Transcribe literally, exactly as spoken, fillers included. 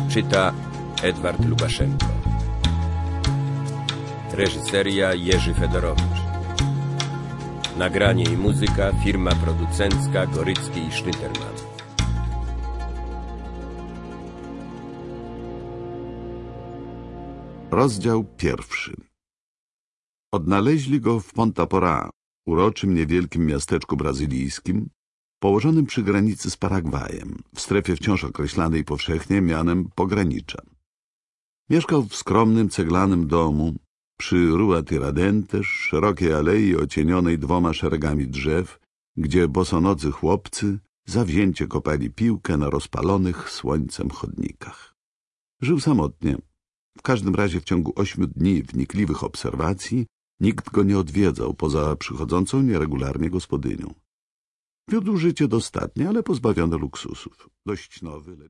Czyta Edward Lubaszenko. Reżyseria Jerzy Fedorowicz. Nagranie i muzyka firma producencka Gorycki i Schnitterman. Rozdział pierwszy. Odnaleźli go w Ponta Porá, uroczym niewielkim miasteczku brazylijskim, położonym przy granicy z Paragwajem, w strefie wciąż określanej powszechnie mianem pogranicza. Mieszkał w skromnym ceglanym domu przy Rua Tiradentes, szerokiej alei ocienionej dwoma szeregami drzew, gdzie bosonocy chłopcy zawzięcie kopali piłkę na rozpalonych słońcem chodnikach. Żył samotnie. W każdym razie w ciągu ośmiu dni wnikliwych obserwacji nikt go nie odwiedzał poza przychodzącą nieregularnie gospodynią. Wiódł życie dostatnie, ale pozbawione luksusów. Dość nowy, lecz